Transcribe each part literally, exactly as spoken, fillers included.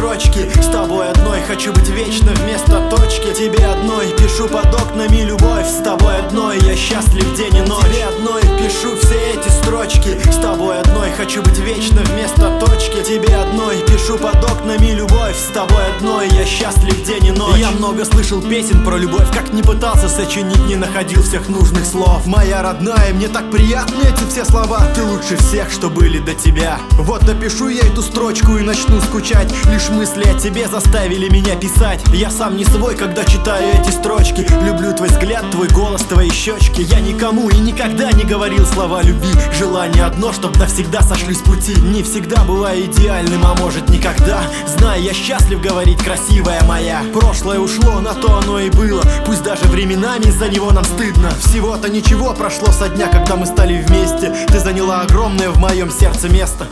строчки. С тобой одной хочу быть вечно вместо точки. Тебе одной пишу под окнами любовь. С тобой одной я счастлив день и ночь. Тебе одной пишу все эти строчки. С тобой одной хочу быть вечно вместо точки. Тебе одной пишу под окнами любовь. С тобой одной я счастлив день и ночь. Я много слышал песен про любовь, как не пытался сочинить, не находил всех нужных слов. Моя родная, мне так приятны эти все слова. Ты лучше всех, что были до тебя. Вот напишу я эту строчку и начну скучать. Лишь мысли о тебе заставили меня писать. Я сам не свой, когда читаю эти строчки. Люблю твой взгляд, твой голос, твои щечки. Я никому и никогда не говорил слова любви. Желание одно, чтоб навсегда сошли с пути. Не всегда бываю идеальным, а может никогда. Знаю, я счастлив говорить, красивая моя. Прошлое ушло, на то оно и было. Пусть даже временами за него нам стыдно. Всего-то ничего прошло со дня, когда мы стали вместе. Ты заняла огромное в моем сердце место.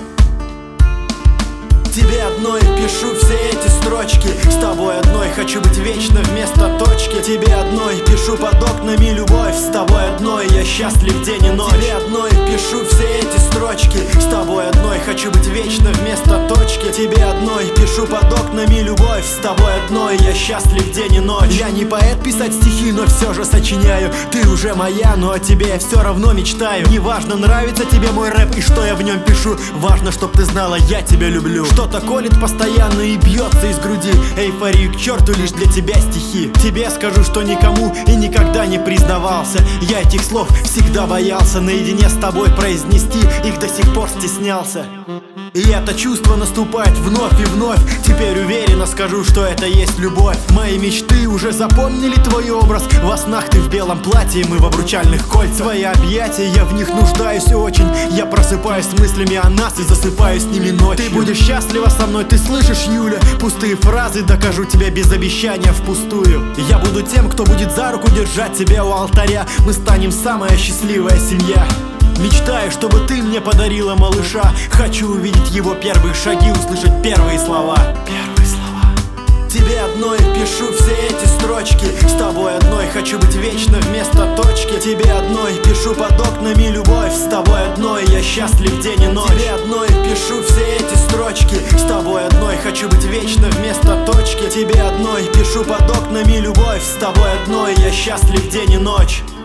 Тебе одной пишу все эти строчки. С тобой одной хочу быть вечно вместо точки. Тебе одной пишу под окнами любовь. С тобой одной я счастлив день и ночь. Тебе одной пишу все эти строчки. С тобой одной хочу быть вечно вместо точки. Тебе одной пишу под окнами любовь. С тобой одной я счастлив день и ночь. Я не поэт писать стихи, но все же сочиняю. Ты уже моя, но о тебе я все равно мечтаю. Неважно, нравится тебе мой рэп и что я в нем пишу. Важно, чтоб ты знала, я тебя люблю. Что-то колет постоянно и бьется из груди. Эйфорию к черту, лишь для тебя стихи. Тебе скажу, что никому и никогда не признавался. Я этих слов всегда боялся наедине с тобой произнести. Их до сих пор стеснялся. И это чувство наступает вновь и вновь. Теперь уверенно скажу, что это есть любовь. Мои мечты уже запомнили твой образ. Во снах ты в белом платье, мы в обручальных кольцах. Твои объятия, я в них нуждаюсь очень. Я просыпаюсь с мыслями о нас и засыпаю с ними ночью. Ты будешь счастлива со мной, ты слышишь, Юля? Пустые фразы, докажу тебе без обещания впустую. Я буду тем, кто будет за руку держать тебя у алтаря. Мы станем самая счастливая семья. Мечтаю, чтобы ты мне подарила малыша. Хочу увидеть его первые шаги, услышать первые слова. Первые слова. Тебе одной пишу все эти строчки. С тобой одной хочу быть вечно вместо точки. Тебе одной пишу под окнами любовь. С тобой одной я счастлив день и ночь. Тебе одной пишу все эти строчки. С тобой одной хочу быть вечно вместо точки. Тебе одной пишу под окнами любовь. С тобой одной я счастлив день и ночь.